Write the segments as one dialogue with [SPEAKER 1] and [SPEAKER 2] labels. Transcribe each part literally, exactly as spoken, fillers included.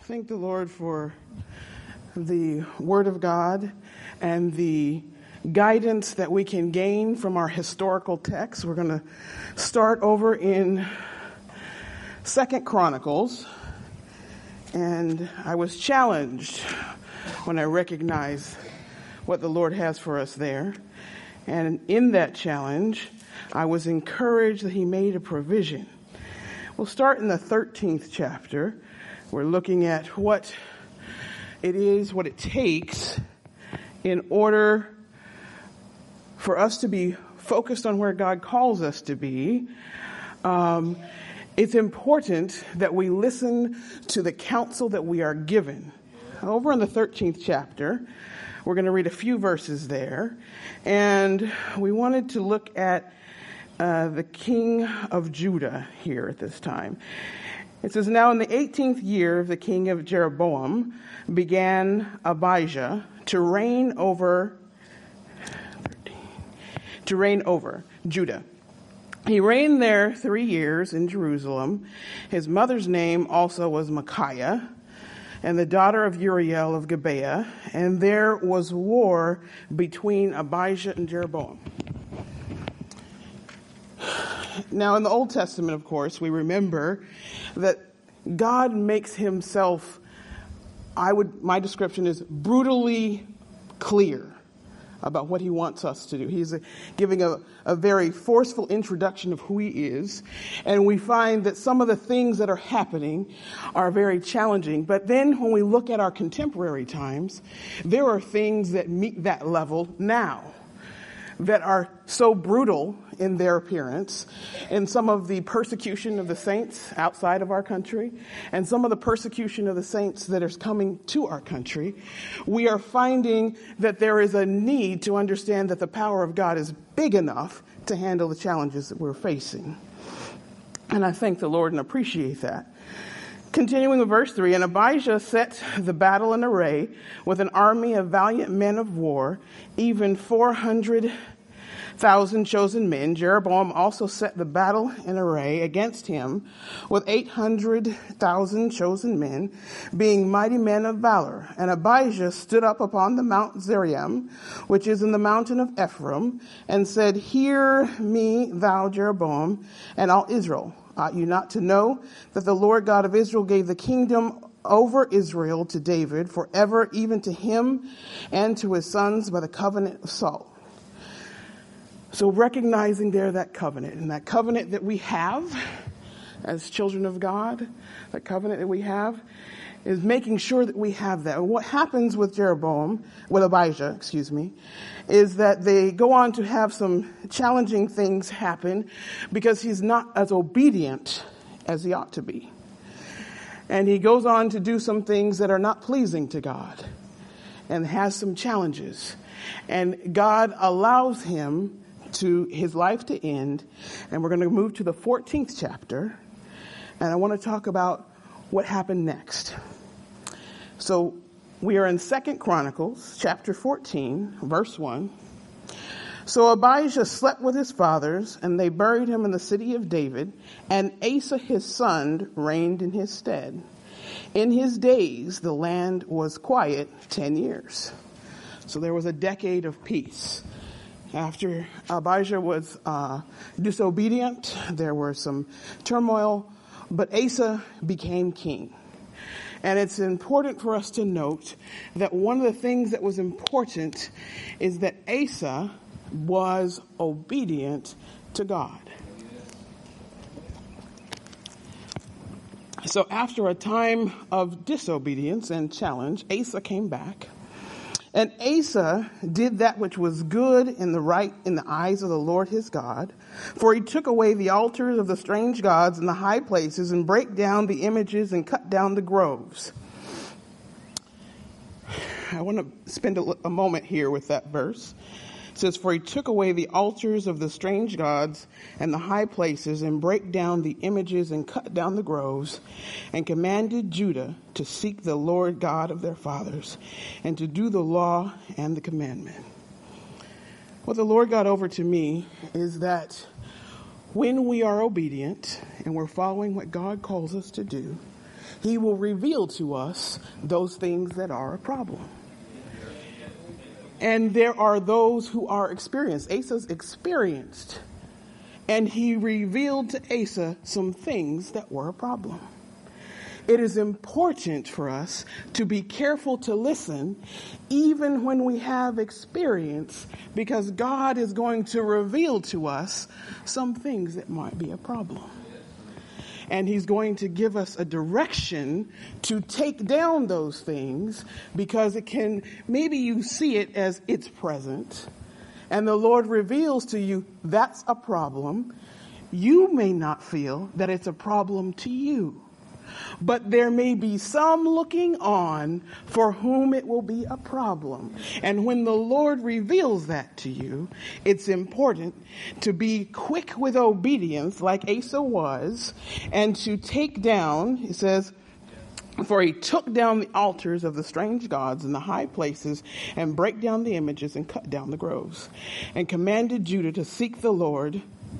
[SPEAKER 1] Thank the Lord for the Word of God and the guidance that we can gain from our historical texts. We're going to start over in Second Chronicles, and I was challenged when I recognized what the Lord has for us there. And in that challenge, I was encouraged that He made a provision. We'll start in the thirteenth chapter. We're looking at what it is, what it takes in order for us to be focused on where God calls us to be. Um, it's important that we listen to the counsel that we are given. Over in the thirteenth chapter, we're going to read a few verses there, and we wanted to look at uh, the king of Judah here at this time. It says, now in the eighteenth year of the king of Jeroboam began Abijah to reign over, to reign over Judah. He reigned there three years in Jerusalem. His mother's name also was Micaiah, and the daughter of Uriel of Gibeah, and there was war between Abijah and Jeroboam. Now, in the Old Testament, of course, we remember that God makes himself, I would, my description is brutally clear about what he wants us to do. He's a, giving a, a very forceful introduction of who he is. And we find that some of the things that are happening are very challenging. But then when we look at our contemporary times, there are things that meet that level now that are so brutal in their appearance, and some of the persecution of the saints outside of our country, and some of the persecution of the saints that is coming to our country. We are finding that there is a need to understand that the power of God is big enough to handle the challenges that we're facing. And I thank the Lord and appreciate that. Continuing with verse three, and Abijah set the battle in array with an army of valiant men of war, even four hundred thousand chosen men. Jeroboam also set the battle in array against him with eight hundred thousand chosen men, being mighty men of valor. And Abijah stood up upon the Mount Zerim, which is in the mountain of Ephraim, and said, hear me, thou Jeroboam, and all Israel. Ought you not to know that the Lord God of Israel gave the kingdom over Israel to David forever, even to him and to his sons by the covenant of Saul. So recognizing there that covenant, and that covenant that we have as children of God, that covenant that we have, is making sure that we have that. And what happens with Jeroboam, with Abijah, excuse me, is that they go on to have some challenging things happen because he's not as obedient as he ought to be. And he goes on to do some things that are not pleasing to God and has some challenges. And God allows him to his life to end. And we're going to move to the fourteenth chapter. And I want to talk about what happened next. So we are in Second Chronicles chapter fourteen, verse one. So Abijah slept with his fathers, and they buried him in the city of David, and Asa his son reigned in his stead. In his days the land was quiet ten years. So there was a decade of peace. After Abijah was uh, disobedient, there were some turmoil, but Asa became king. And it's important for us to note that one of the things that was important is that Asa was obedient to God. So after a time of disobedience and challenge, Asa came back. And Asa did that which was good in the right in the eyes of the Lord his God, for he took away the altars of the strange gods in the high places and brake down the images and cut down the groves. I want to spend a, a moment here with that verse. It says, for he took away the altars of the strange gods and the high places and brake down the images and cut down the groves, and commanded Judah to seek the Lord God of their fathers and to do the law and the commandment. What the Lord got over to me is that when we are obedient and we're following what God calls us to do, he will reveal to us those things that are a problem. And there are those who are experienced. Asa's experienced. And he revealed to Asa some things that were a problem. It is important for us to be careful to listen even when we have experience, because God is going to reveal to us some things that might be a problem. And he's going to give us a direction to take down those things, because it can, maybe you see it as it's present, and the Lord reveals to you that's a problem. You may not feel that it's a problem to you, but there may be some looking on for whom it will be a problem. And when the Lord reveals that to you, it's important to be quick with obedience like Asa was, and to take down, it says, for he took down the altars of the strange gods in the high places, and brake down the images, and cut down the groves, and commanded Judah to seek the Lord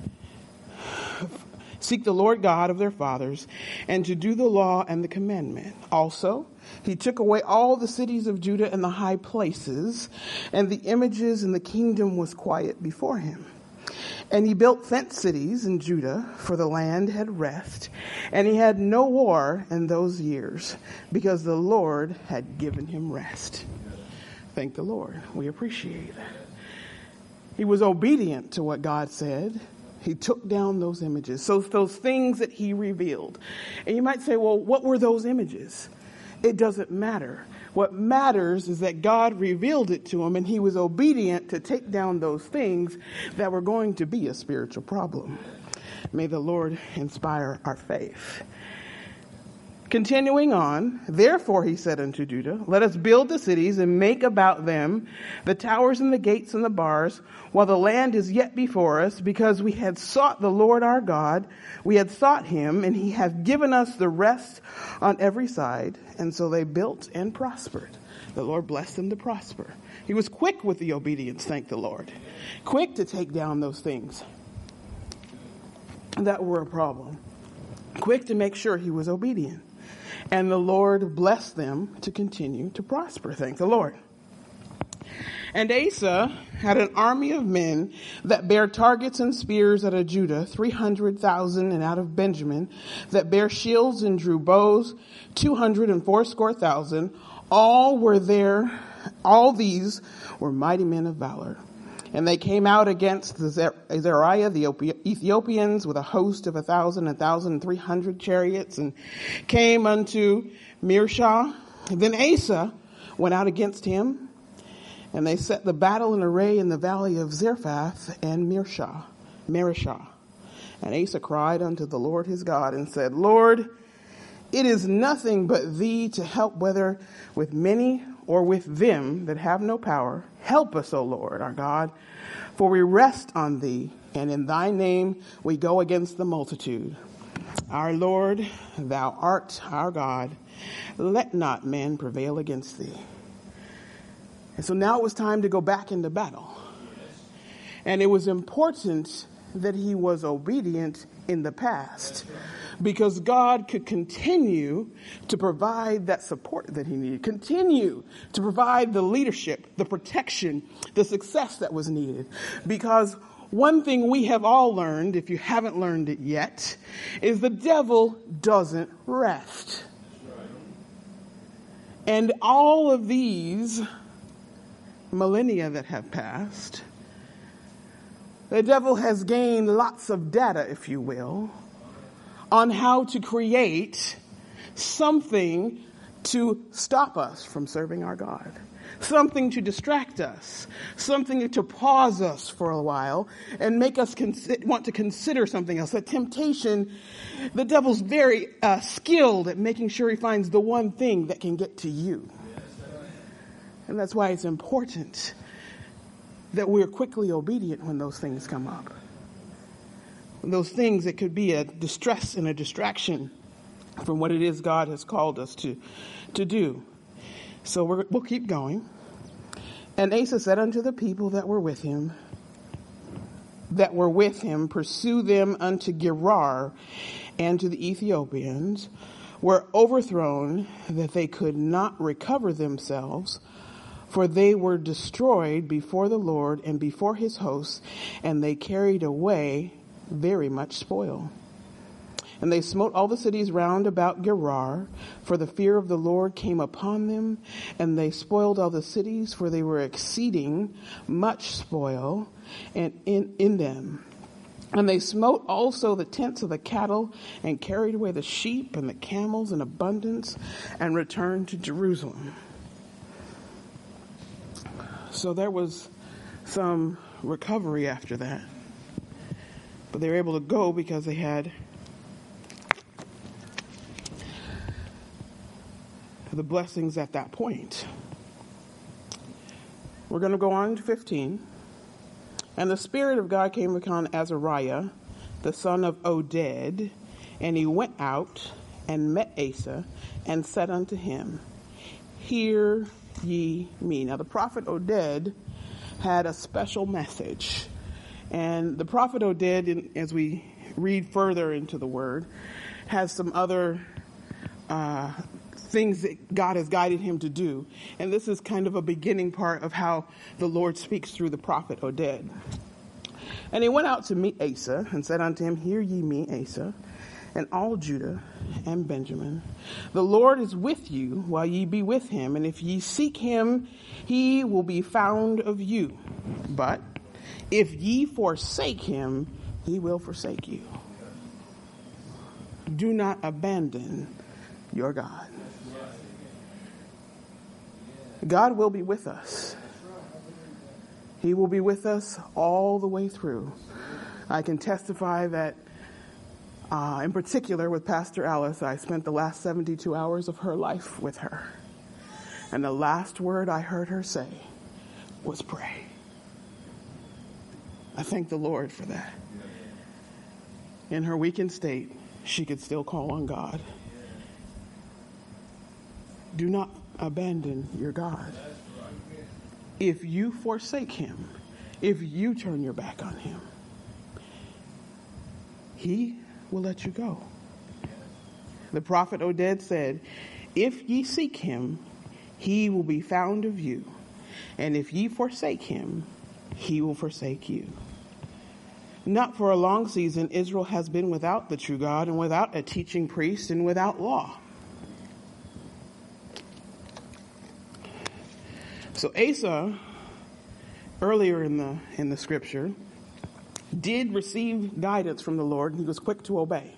[SPEAKER 1] Seek the Lord God of their fathers, and to do the law and the commandment. Also, he took away all the cities of Judah and the high places, and the images, and the kingdom was quiet before him. And he built fenced cities in Judah, for the land had rest, and he had no war in those years, because the Lord had given him rest. Thank the Lord. We appreciate it. He was obedient to what God said. He took down those images, so those things that he revealed. And you might say, well, what were those images? It doesn't matter. What matters is that God revealed it to him, and he was obedient to take down those things that were going to be a spiritual problem. May the Lord inspire our faith. Continuing on, therefore he said unto Judah, let us build the cities and make about them the towers and the gates and the bars, while the land is yet before us, because we had sought the Lord our God. We had sought him, and he hath given us the rest on every side. And so they built and prospered. The Lord blessed them to prosper. He was quick with the obedience, thank the Lord. Quick to take down those things that were a problem. Quick to make sure he was obedient. And the Lord blessed them to continue to prosper. Thank the Lord. And Asa had an army of men that bare targets and spears out of Judah, three hundred thousand, and out of Benjamin that bare shields and drew bows, two hundred and fourscore thousand. All were there. All these were mighty men of valor. And they came out against the Zariah, the Ethiopians, with a host of a thousand, a thousand and three hundred chariots, and came unto Mirshah. Then Asa went out against him, and they set the battle in array in the valley of Zarephath and Mirshah, Marishah. And Asa cried unto the Lord his God and said, Lord, it is nothing but thee to help, whether with many or with them that have no power. Help us, O Lord, our God, for we rest on thee, and in thy name we go against the multitude. Our Lord, thou art our God. Let not man prevail against thee. And so now it was time to go back into battle. And it was important that he was obedient in the past, because God could continue to provide that support that he needed, continue to provide the leadership, the protection, the success that was needed. Because one thing we have all learned, if you haven't learned it yet, is the devil doesn't rest. And all of these millennia that have passed, the devil has gained lots of data, if you will, on how to create something to stop us from serving our God, something to distract us, something to pause us for a while and make us consi- want to consider something else. That temptation, the devil's very uh, skilled at making sure he finds the one thing that can get to you. And that's why it's important that we're quickly obedient when those things come up. Those things that could be a distress and a distraction from what it is God has called us to, to do. So we're, we'll keep going. And Asa said unto the people that were with him, that were with him, pursue them unto Gerar and to the Ethiopians, were overthrown, that they could not recover themselves, for they were destroyed before the Lord and before his hosts, and they carried away very much spoil. And they smote all the cities round about Gerar, for the fear of the Lord came upon them, and they spoiled all the cities, for they were exceeding much spoil and in, in them. And they smote also the tents of the cattle, and carried away the sheep and the camels in abundance, and returned to Jerusalem. So there was some recovery after that. But they were able to go because they had the blessings at that point. We're going to go on to fifteen. And the Spirit of God came upon Azariah, the son of Oded, and he went out and met Asa and said unto him, Hear ye me. Now the prophet Oded had a special message. And the prophet Oded, as we read further into the word, has some other uh, things that God has guided him to do. And this is kind of a beginning part of how the Lord speaks through the prophet Oded. And he went out to meet Asa and said unto him, Hear ye me, Asa, and all Judah and Benjamin. The Lord is with you while ye be with him, and if ye seek him, he will be found of you. But if ye forsake him, he will forsake you. Do not abandon your God. God will be with us. He will be with us all the way through. I can testify that, uh, in particular with Pastor Alice, I spent the last seventy-two hours of her life with her. And the last word I heard her say was pray. I thank the Lord for that. In her weakened state, she could still call on God. Do not abandon your God. If you forsake him, if you turn your back on him, he will let you go. The prophet Oded said, If ye seek him, he will be found of you. And if ye forsake him, he will forsake you. Not for a long season, Israel has been without the true God and without a teaching priest and without law. So Asa, earlier in the in the scripture, did receive guidance from the Lord, and he was quick to obey.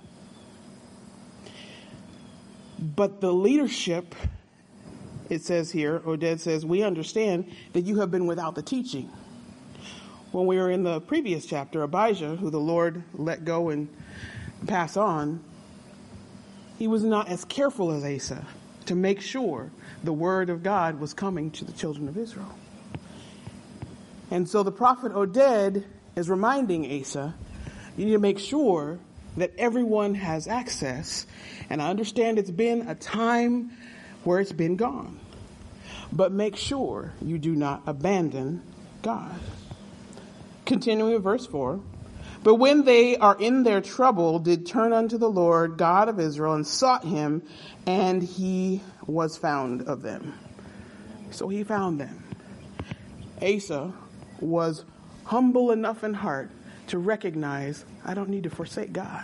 [SPEAKER 1] But the leadership, it says here, Oded says, we understand that you have been without the teaching. When we were in the previous chapter, Abijah, who the Lord let go and pass on, he was not as careful as Asa to make sure the word of God was coming to the children of Israel. And so the prophet Oded is reminding Asa, you need to make sure that everyone has access. And I understand it's been a time where it's been gone. But make sure you do not abandon God. Continuing with verse four. But when they are in their trouble, did turn unto the Lord God of Israel and sought him, and he was found of them. So he found them. Asa was humble enough in heart to recognize, I don't need to forsake God.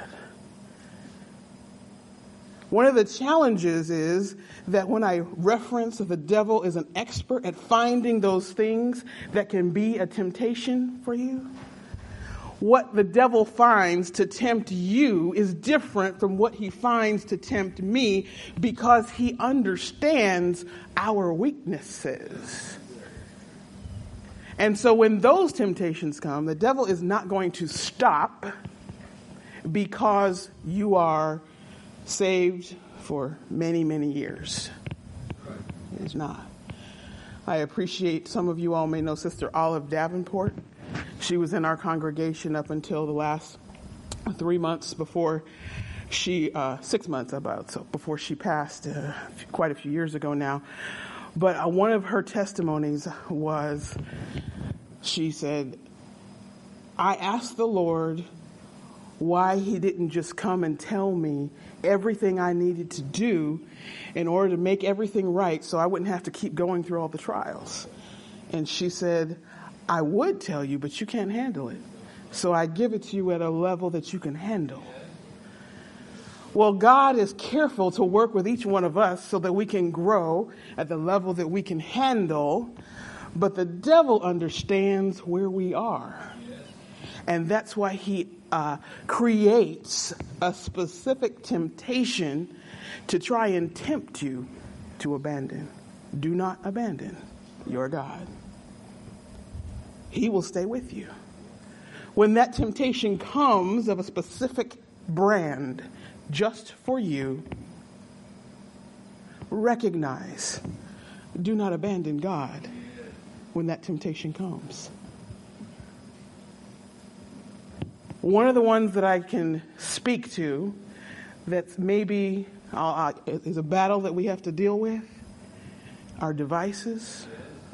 [SPEAKER 1] One of the challenges is that when I reference that the devil is an expert at finding those things that can be a temptation for you, what the devil finds to tempt you is different from what he finds to tempt me, because he understands our weaknesses. And so when those temptations come, the devil is not going to stop because you are saved for many, many years. It's not. I appreciate, some of you all may know Sister Olive Davenport. She was in our congregation up until the last three months before she, uh, six months about, so before she passed uh, quite a few years ago now. But uh, one of her testimonies was, she said, I asked the Lord why he didn't just come and tell me everything I needed to do in order to make everything right so I wouldn't have to keep going through all the trials. And she said, I would tell you, but you can't handle it. So I give it to you at a level that you can handle. Well, God is careful to work with each one of us so that we can grow at the level that we can handle. But the devil understands where we are. And that's why he uh, creates a specific temptation to try and tempt you to abandon. Do not abandon your God. He will stay with you. When that temptation comes of a specific brand just for you, recognize, do not abandon God when that temptation comes. One of the ones that I can speak to that maybe uh, is a battle that we have to deal with are devices.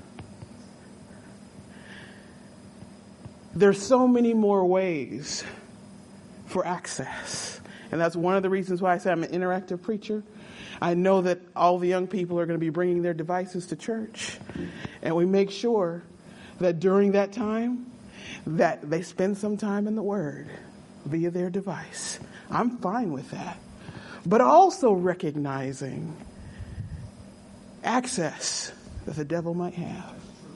[SPEAKER 1] There's so many more ways for access. And that's one of the reasons why I say I'm an interactive preacher. I know that all the young people are going to be bringing their devices to church. And we make sure that during that time, that they spend some time in the Word via their device. I'm fine with that. But also recognizing access that the devil might have.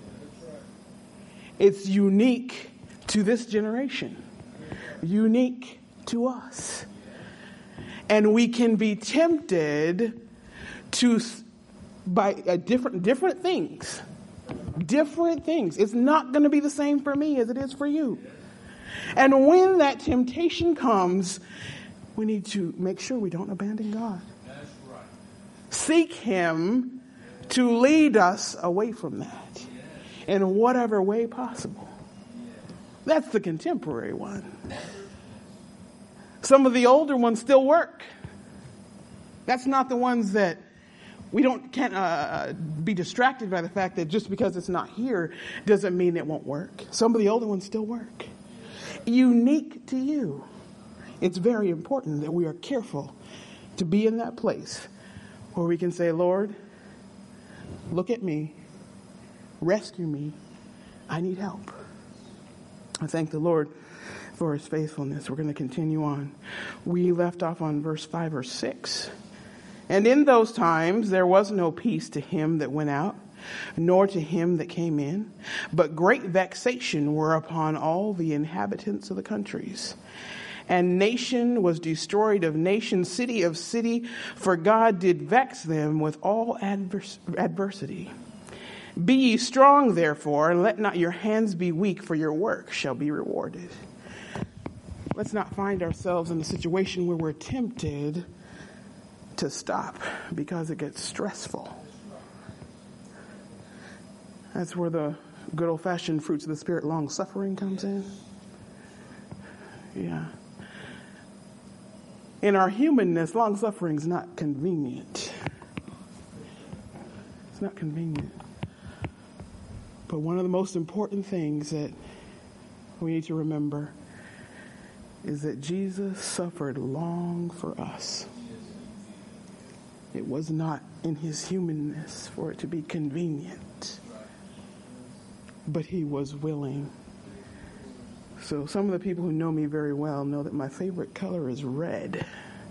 [SPEAKER 1] It's unique to this generation, unique to us. And we can be tempted to, by uh, different, different things, different things. It's not going to be the same for me as it is for you. And when that temptation comes, we need to make sure we don't abandon God. That's right. Seek Him to lead us away from that in whatever way possible. That's the contemporary one. Some of the older ones still work. That's not the ones that we don't can't uh, be distracted by the fact that just because it's not here doesn't mean it won't work. Some of the older ones still work. Unique to you. It's very important that we are careful to be in that place where we can say, Lord, look at me, rescue me, I need help. I thank the Lord for His faithfulness. We're going to continue on. We left off on verse five or six. And in those times there was no peace to him that went out, nor to him that came in, but great vexation were upon all the inhabitants of the countries. And nation was destroyed of nation, city of city, for God did vex them with all advers- adversity. Be ye strong, therefore, and let not your hands be weak, for your work shall be rewarded. Let's not find ourselves in a situation where we're tempted to stop because it gets stressful. That's where the good old-fashioned fruits of the Spirit, long-suffering, comes in. Yeah. In our humanness, long-suffering is not convenient. It's not convenient. But one of the most important things that we need to remember is that Jesus suffered long for us. It was not in His humanness for it to be convenient, but He was willing. So some of the people who know me very well know that my favorite color is red.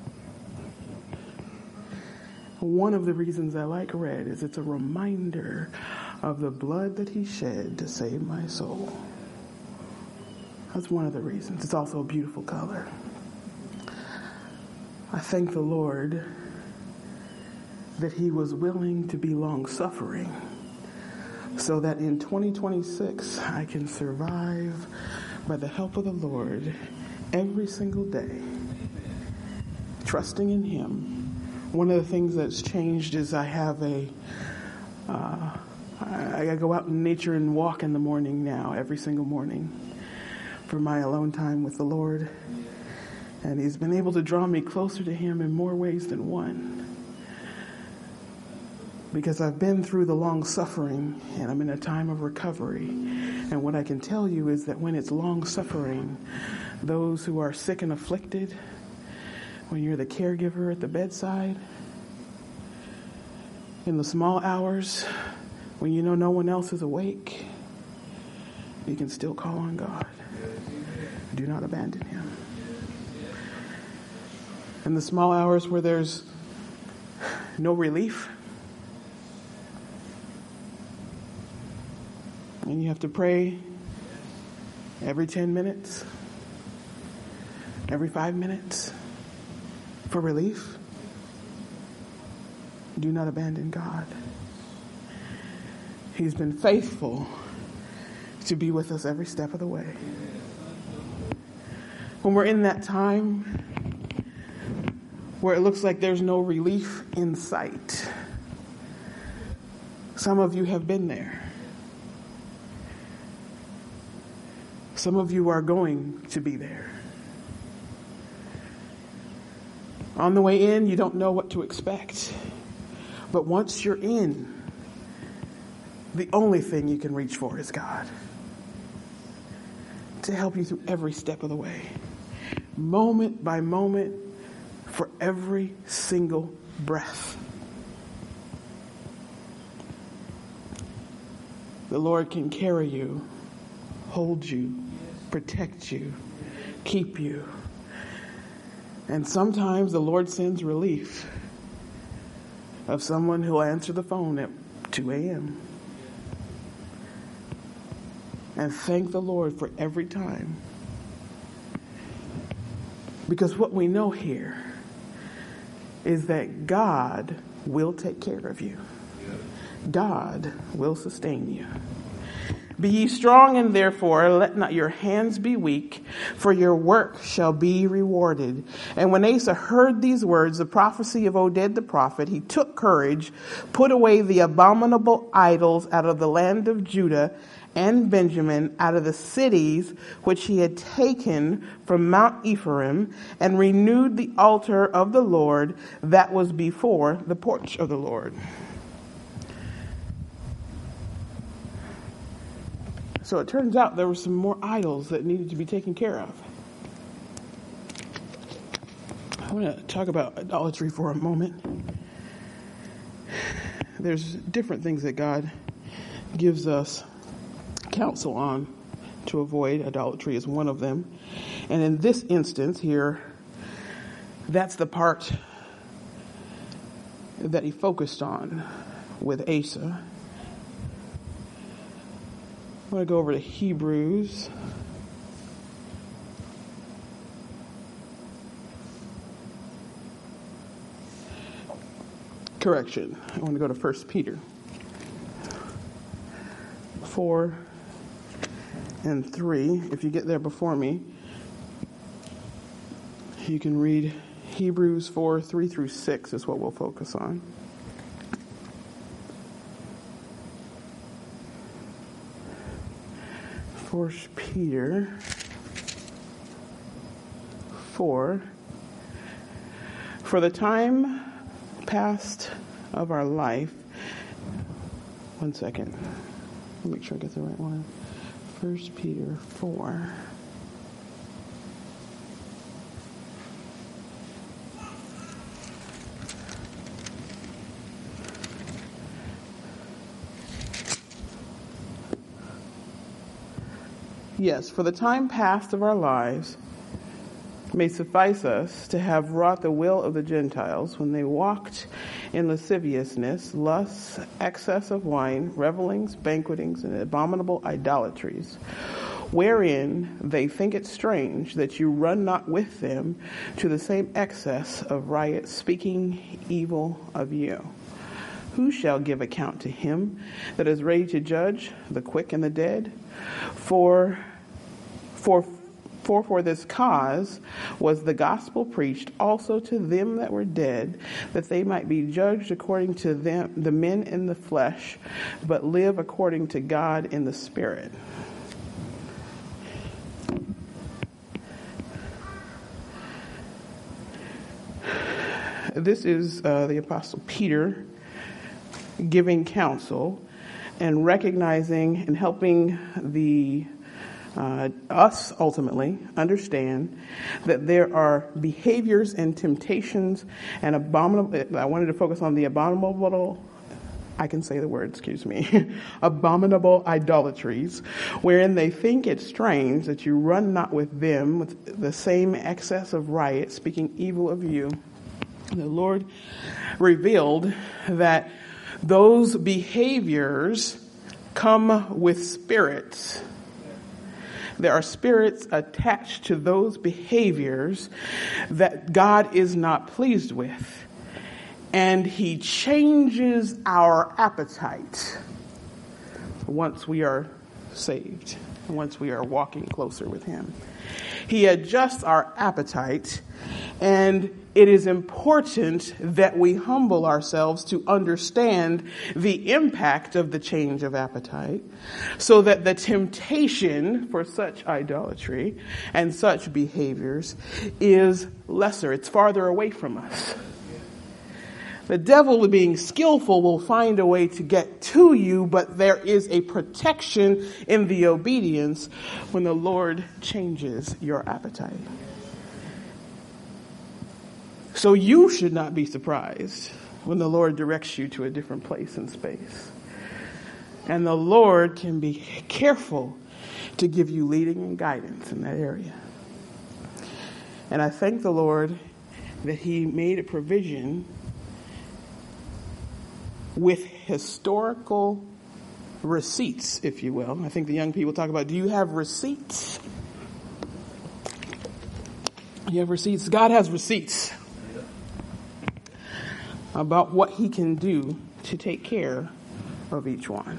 [SPEAKER 1] One of the reasons I like red is it's a reminder of the blood that He shed to save my soul. That's one of the reasons. It's also a beautiful color. I thank the Lord that He was willing to be long-suffering so that in twenty twenty-six I can survive by the help of the Lord every single day, trusting in Him. One of the things that's changed is I have a, uh, I, I go out in nature and walk in the morning now, every single morning, for my alone time with the Lord. And He's been able to draw me closer to Him in more ways than one. Because I've been through the long suffering and I'm in a time of recovery. And what I can tell you is that when it's long suffering, those who are sick and afflicted, when you're the caregiver at the bedside, in the small hours, when you know no one else is awake, you can still call on God. Do not abandon him. In the small hours where there's no relief, and you have to pray every ten minutes, every five minutes for relief, do not abandon God. He's been faithful to be with us every step of the way. When we're in that time where it looks like there's no relief in sight, some of you have been there. Some of you are going to be there. On the way in, you don't know what to expect. But once you're in, the only thing you can reach for is God to help you through every step of the way, moment by moment, for every single breath. The Lord can carry you, hold you, protect you, keep you. And sometimes the Lord sends relief of someone who'll answer the phone at two a.m. And thank the Lord for every time. Because what we know here is that God will take care of you. God will sustain you. Be ye strong, and therefore let not your hands be weak, for your work shall be rewarded. And when Asa heard these words, the prophecy of Oded the prophet, he took courage, put away the abominable idols out of the land of Judah and Benjamin, out of the cities which he had taken from Mount Ephraim, and renewed the altar of the Lord that was before the porch of the Lord. So it turns out there were some more idols that needed to be taken care of. I want to talk about idolatry for a moment. There's different things that God gives us counsel on to avoid. Idolatry is one of them. And in this instance here, that's the part that he focused on with Asa. I want to go over to Hebrews. Correction. I want to go to First Peter four and three. If you get there before me, you can read Hebrews four, three through six is what we'll focus on. First Peter four. For the time past of our life. One second. Let me make sure I get the right one. First Peter four. Yes, for the time past of our lives may suffice us to have wrought the will of the Gentiles when they walked in lasciviousness, lusts, excess of wine, revelings, banquetings, and abominable idolatries, wherein they think it strange that you run not with them to the same excess of riot, speaking evil of you. Who shall give account to him that is ready to judge the quick and the dead? For, for, for for this cause was the gospel preached also to them that were dead, that they might be judged according to them, the men in the flesh, but live according to God in the Spirit. This is uh, the Apostle Peter giving counsel and recognizing and helping the uh, us ultimately understand that there are behaviors and temptations and abominable. I wanted to focus on the abominable. I can say the word, excuse me, abominable idolatries, wherein they think it strange that you run not with them with the same excess of riot, speaking evil of you. The Lord revealed that those behaviors come with spirits. There are spirits attached to those behaviors that God is not pleased with. And he changes our appetite once we are saved, once we are walking closer with him. He adjusts our appetite, and it is important that we humble ourselves to understand the impact of the change of appetite so that the temptation for such idolatry and such behaviors is lesser. It's farther away from us. The devil, being skillful, will find a way to get to you, but there is a protection in the obedience when the Lord changes your appetite. So you should not be surprised when the Lord directs you to a different place and space. And the Lord can be careful to give you leading and guidance in that area. And I thank the Lord that he made a provision with historical receipts, if you will. I think the young people talk about, do you have receipts? You have receipts? God has receipts about what he can do to take care of each one.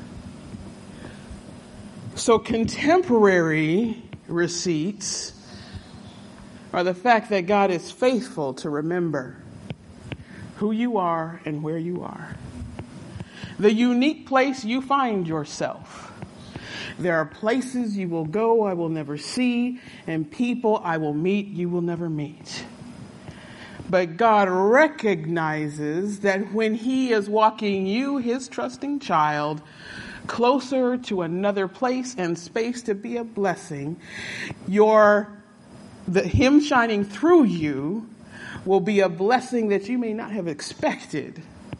[SPEAKER 1] So contemporary receipts are the fact that God is faithful to remember who you are and where you are. The unique place you find yourself. There are places you will go I will never see, and people I will meet you will never meet. But God recognizes that when he is walking you, his trusting child, closer to another place and space to be a blessing, your the him shining through you will be a blessing that you may not have expected.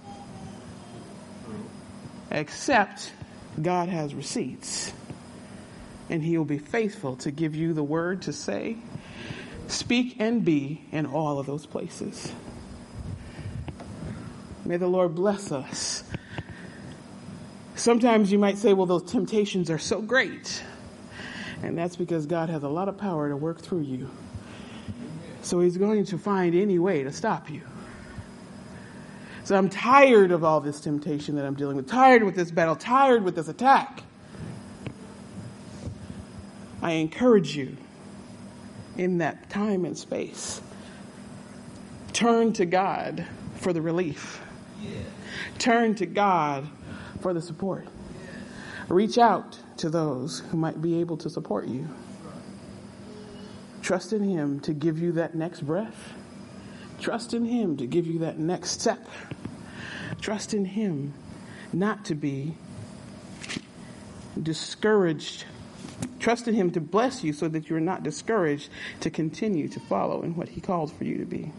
[SPEAKER 1] Except God has receipts. And he will be faithful to give you the word to say, speak, and be in all of those places. May the Lord bless us. Sometimes you might say, well, those temptations are so great. And that's because God has a lot of power to work through you. So he's going to find any way to stop you. So I'm tired of all this temptation that I'm dealing with, tired with this battle, tired with this attack. I encourage you in that time and space, turn to God for the relief. Yeah. Turn to God for the support. Yeah. Reach out to those who might be able to support you. Trust in him to give you that next breath. Trust in him to give you that next step. Trust in him not to be discouraged. Trust in him to bless you so that you're not discouraged to continue to follow in what he called for you to be.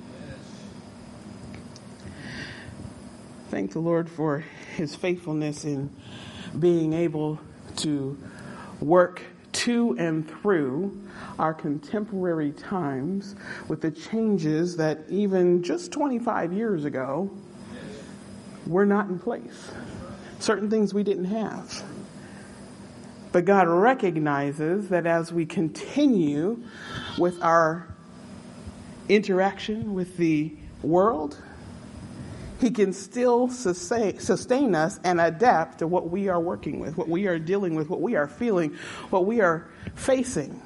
[SPEAKER 1] Thank the Lord for his faithfulness in being able to work to and through our contemporary times with the changes that even just twenty-five years ago were not in place. Certain things we didn't have. But God recognizes that as we continue with our interaction with the world, he can still sustain, sustain us and adapt to what we are working with, what we are dealing with, what we are feeling, what we are facing.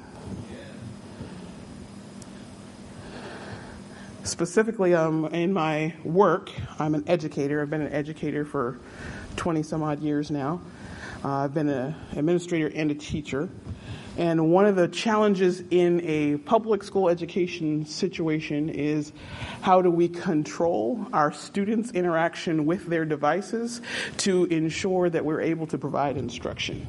[SPEAKER 1] Specifically, um, in my work, I'm an educator. I've been an educator for twenty some odd years now. Uh, I've been an administrator and a teacher. And one of the challenges in a public school education situation is how do we control our students' interaction with their devices to ensure that we're able to provide instruction.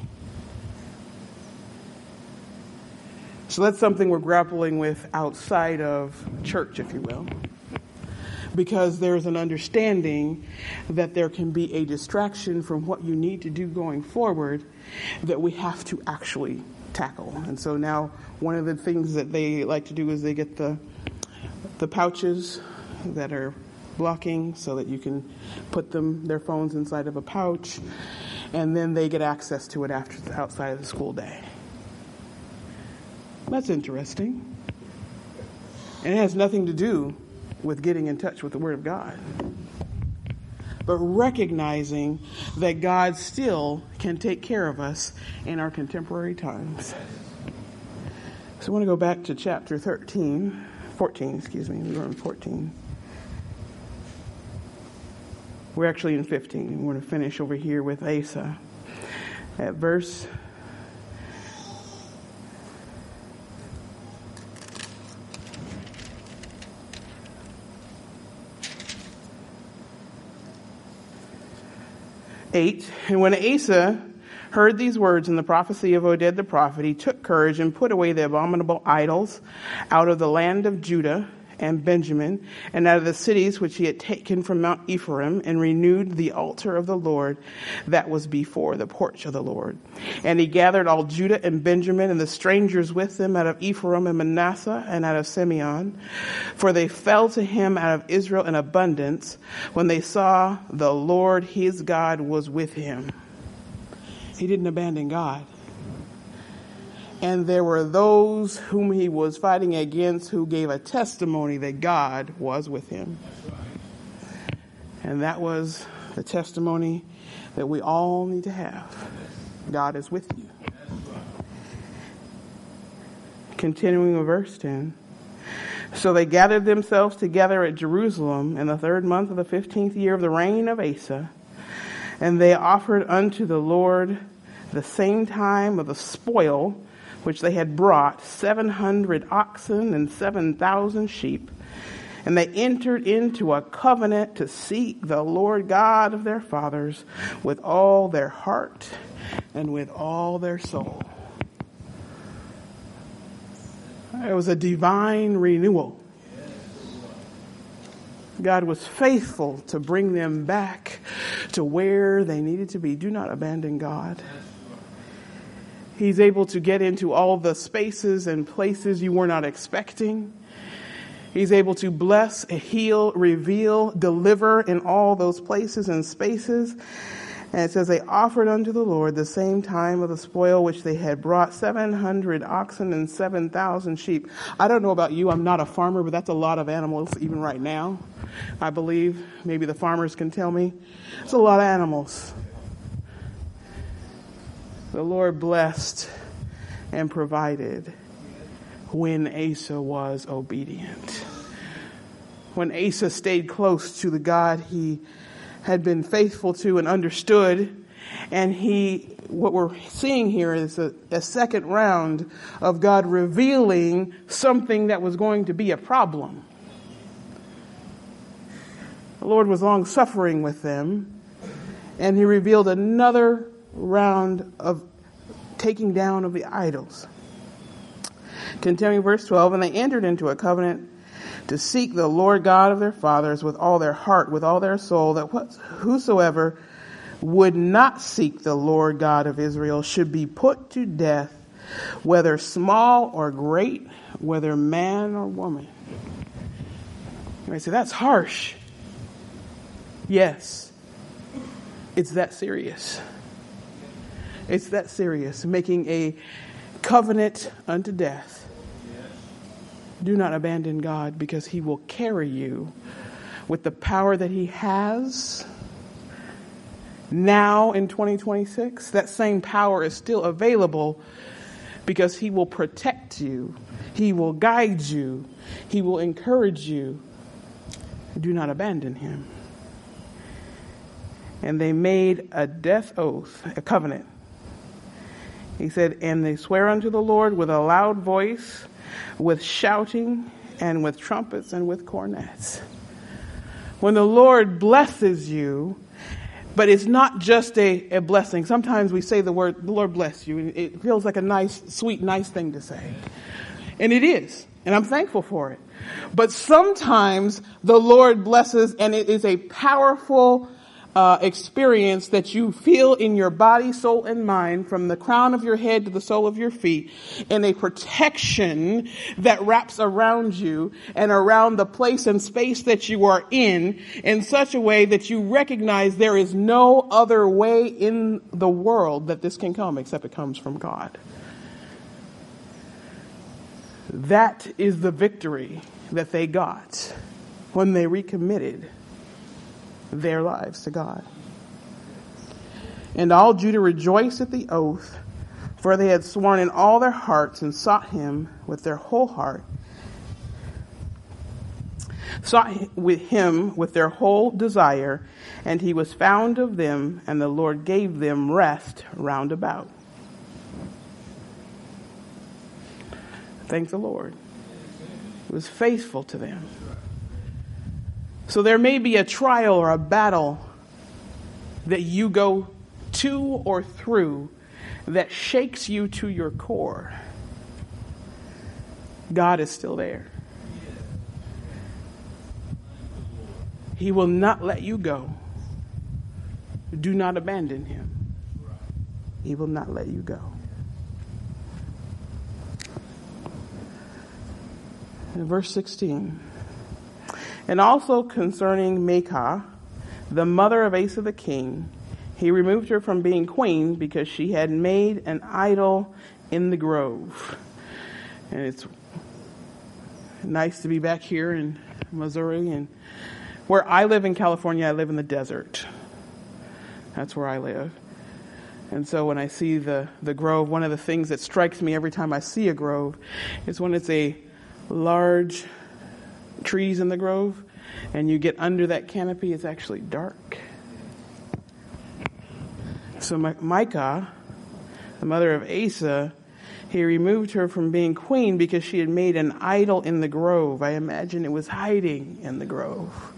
[SPEAKER 1] So that's something we're grappling with outside of church, if you will, because there's an understanding that there can be a distraction from what you need to do going forward that we have to actually tackle. And so now one of the things that they like to do is they get the the pouches that are blocking so that you can put them their phones inside of a pouch, and then they get access to it after outside of the school day. That's interesting. And it has nothing to do with getting in touch with the Word of God, but recognizing that God still can take care of us in our contemporary times. So I want to go back to chapter thirteen, fourteen, excuse me, we're on fourteen. We're actually in fifteen. We're going to finish over here with Asa at verse eight. And when Asa heard these words in the prophecy of Oded the prophet, he took courage and put away the abominable idols out of the land of Judah and Benjamin, and out of the cities which he had taken from Mount Ephraim, and renewed the altar of the Lord that was before the porch of the Lord. And he gathered all Judah and Benjamin and the strangers with them out of Ephraim and Manasseh and out of Simeon, for they fell to him out of Israel in abundance when they saw the Lord his God was with him. He didn't abandon God. And there were those whom he was fighting against who gave a testimony that God was with him. And that was the testimony that we all need to have. God is with you. Continuing with verse ten. So they gathered themselves together at Jerusalem in the third month of the fifteenth year of the reign of Asa. And they offered unto the Lord the same time of the spoil which they had brought, seven hundred oxen and seven thousand sheep. And they entered into a covenant to seek the Lord God of their fathers with all their heart and with all their soul. It was a divine renewal. God was faithful to bring them back to where they needed to be. Do not abandon God. He's able to get into all the spaces and places you were not expecting. He's able to bless, heal, reveal, deliver in all those places and spaces. And it says they offered unto the Lord the same time of the spoil which they had brought, seven hundred oxen and seven thousand sheep. I don't know about you. I'm not a farmer, but that's a lot of animals even right now. I believe maybe the farmers can tell me. It's a lot of animals. The Lord blessed and provided when Asa was obedient. When Asa stayed close to the God he had been faithful to and understood, and he, what we're seeing here is a, a second round of God revealing something that was going to be a problem. The Lord was long suffering with them, and he revealed another round of taking down of the idols. Continuing verse twelve, and they entered into a covenant to seek the Lord God of their fathers with all their heart, with all their soul, that what, whosoever would not seek the Lord God of Israel should be put to death, whether small or great, whether man or woman. You might say, that's harsh. Yes, it's that serious. It's that serious, making a covenant unto death. Do not abandon God, because he will carry you with the power that he has now in twenty twenty-six. That same power is still available, because he will protect you. He will guide you. He will encourage you. Do not abandon him. And they made a death oath, a covenant, He said, and they swear unto the Lord with a loud voice, with shouting, and with trumpets, and with cornets. When the Lord blesses you, but it's not just a, a blessing. Sometimes we say the word, the Lord bless you, and it feels like a nice, sweet, nice thing to say. And it is, and I'm thankful for it. But sometimes the Lord blesses, and it is a powerful uh, experience that you feel in your body, soul, and mind, from the crown of your head to the sole of your feet, and a protection that wraps around you and around the place and space that you are in, in such a way that you recognize there is no other way in the world that this can come except it comes from God. That is the victory that they got when they recommitted their lives to God. And all Judah rejoiced at the oath, for they had sworn in all their hearts and sought him with their whole heart, sought with him with their whole desire, and he was found of them, and the Lord gave them rest round about. Thank the Lord. He was faithful to them. So there may be a trial or a battle that you go to or through that shakes you to your core. God is still there. He will not let you go. Do not abandon him. He will not let you go. In verse sixteen. And also concerning Maachah, the mother of Asa the king, he removed her from being queen because she had made an idol in the grove. And it's nice to be back here in Missouri. And where I live in California, I live in the desert. That's where I live. And so when I see the, the grove, one of the things that strikes me every time I see a grove is when it's a large trees in the grove and you get under that canopy, it's actually dark. So Maachah, the mother of Asa, he removed her from being queen because she had made an idol in the grove. I imagine it was hiding in the grove.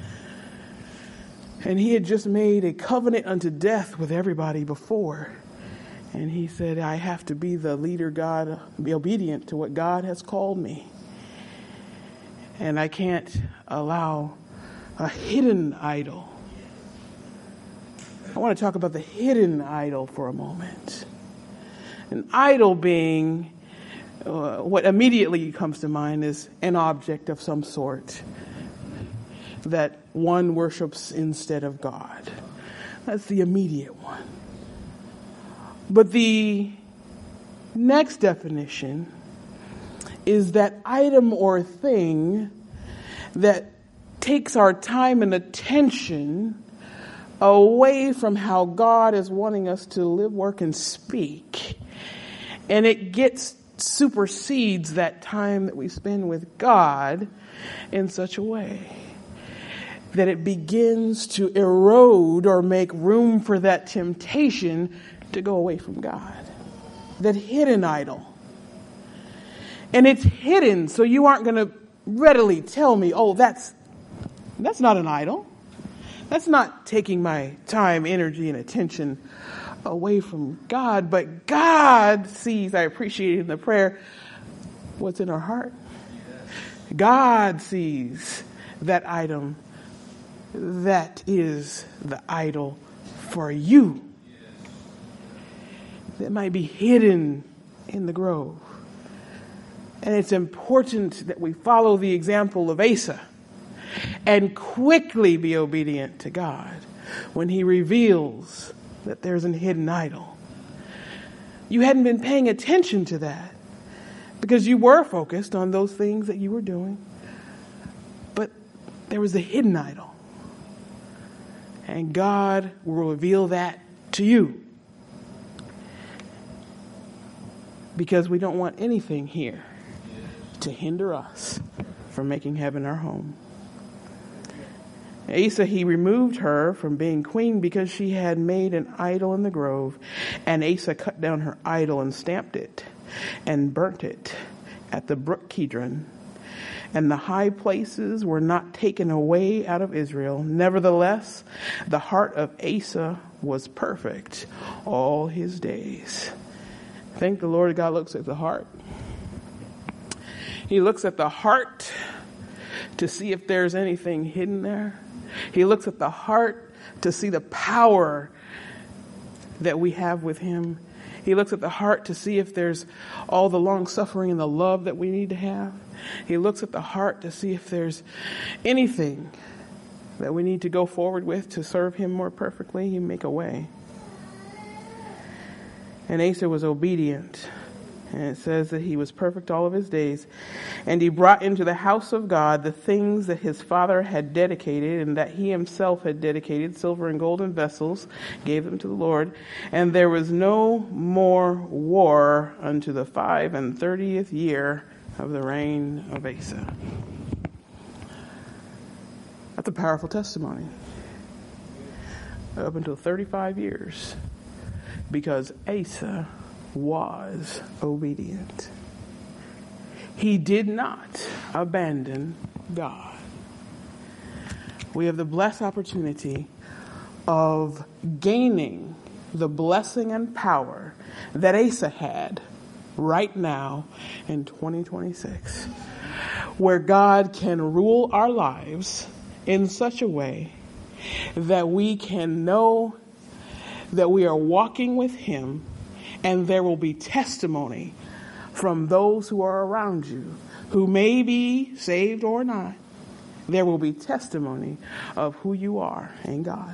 [SPEAKER 1] And he had just made a covenant unto death with everybody before. And he said, I have to be the leader God, be obedient to what God has called me. And I can't allow a hidden idol. I want to talk about the hidden idol for a moment. An idol being, uh, what immediately comes to mind is an object of some sort that one worships instead of God. That's the immediate one. But the next definition is that item or thing that takes our time and attention away from how God is wanting us to live, work, and speak. And it gets supersedes that time that we spend with God in such a way that it begins to erode or make room for that temptation to go away from God. That hidden idol. And it's hidden, so you aren't going to readily tell me, oh, that's that's not an idol. That's not taking my time, energy, and attention away from God. But God sees, I appreciate in the prayer, what's in our heart. God sees that item that is the idol for you. That might be hidden in the grove. And it's important that we follow the example of Asa and quickly be obedient to God when he reveals that there's an hidden idol. You hadn't been paying attention to that because you were focused on those things that you were doing, but there was a hidden idol. And God will reveal that to you because we don't want anything here to hinder us from making heaven our home. Asa, he removed her from being queen because she had made an idol in the grove. And Asa cut down her idol and stamped it and burnt it at the brook Kidron. And the high places were not taken away out of Israel. Nevertheless, the heart of Asa was perfect all his days. Thank the Lord, God looks at the heart. He looks at the heart to see if there's anything hidden there. He looks at the heart to see the power that we have with him. He looks at the heart to see if there's all the long suffering and the love that we need to have. He looks at the heart to see if there's anything that we need to go forward with to serve him more perfectly. He make a way. And Asa was obedient. And it says that he was perfect all of his days. And he brought into the house of God the things that his father had dedicated and that he himself had dedicated, silver and golden vessels, gave them to the Lord. And there was no more war unto the five and thirtieth year of the reign of Asa. That's a powerful testimony. Up until thirty-five years. Because Asa was obedient. He did not abandon God. We have the blessed opportunity of gaining the blessing and power that Asa had right now in twenty twenty-six, where God can rule our lives in such a way that we can know that we are walking with him. And there will be testimony from those who are around you, who may be saved or not. There will be testimony of who you are in God.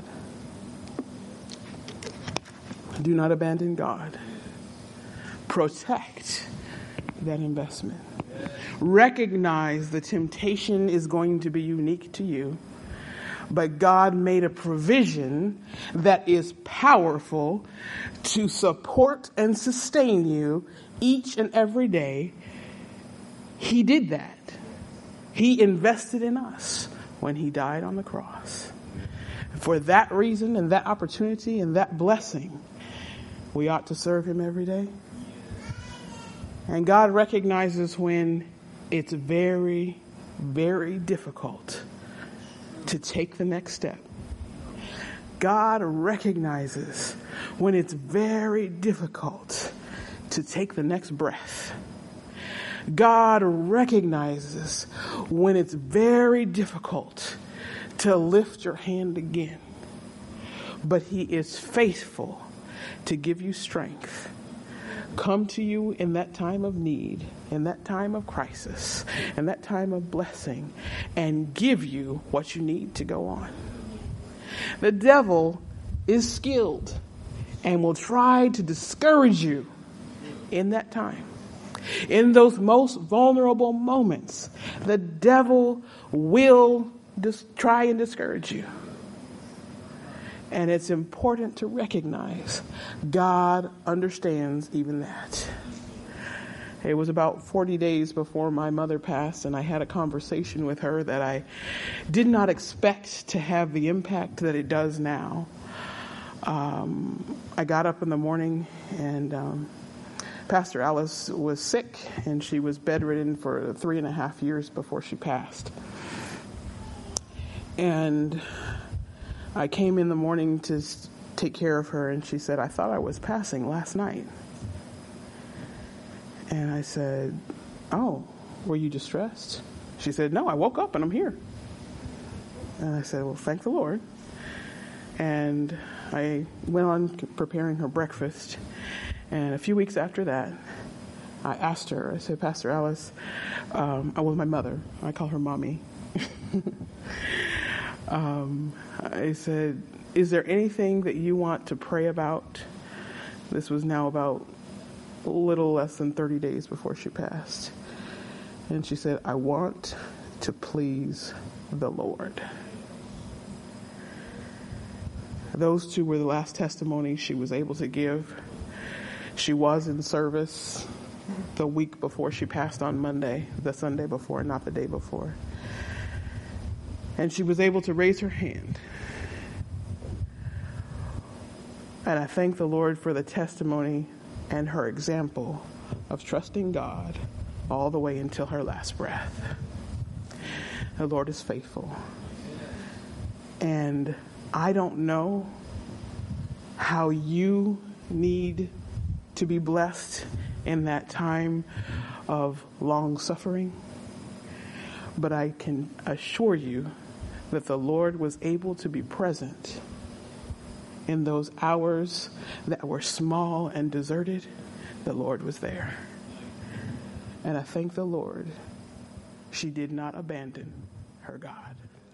[SPEAKER 1] Do not abandon God. Protect that investment. Recognize the temptation is going to be unique to you. But God made a provision that is powerful to support and sustain you each and every day. He did that. He invested in us when he died on the cross. For that reason and that opportunity and that blessing, we ought to serve him every day. And God recognizes when it's very, very difficult to take the next step. God recognizes when it's very difficult to take the next breath. God recognizes when it's very difficult to lift your hand again. But he is faithful to give you strength, come to you in that time of need, in that time of crisis, in that time of blessing, and give you what you need to go on. The devil is skilled and will try to discourage you in that time. In those most vulnerable moments, the devil will dis- try and discourage you. And it's important to recognize God understands even that. It was about forty days before my mother passed, and I had a conversation with her that I did not expect to have the impact that it does now. Um, I got up in the morning, and um, Pastor Alice was sick, and she was bedridden for three and a half years before she passed. And I came in the morning to take care of her, and she said, "I thought I was passing last night." And I said, "Oh, were you distressed?" She said, "No, I woke up and I'm here." And I said, "Well, thank the Lord." And I went on preparing her breakfast. And a few weeks after that, I asked her, I said, "Pastor Alice," um, I was my mother. I call her Mommy. um, I said, "Is there anything that you want to pray about?" This was now about a little less than thirty days before she passed. And she said, "I want to please the Lord." Those two were the last testimonies she was able to give. She was in service the week before she passed on Monday, the Sunday before, not the day before. And she was able to raise her hand. And I thank the Lord for the testimony and her example of trusting God all the way until her last breath. The Lord is faithful. And I don't know how you need to be blessed in that time of long suffering, but I can assure you that the Lord was able to be present in those hours that were small and deserted. The Lord was there. And I thank the Lord she did not abandon her God.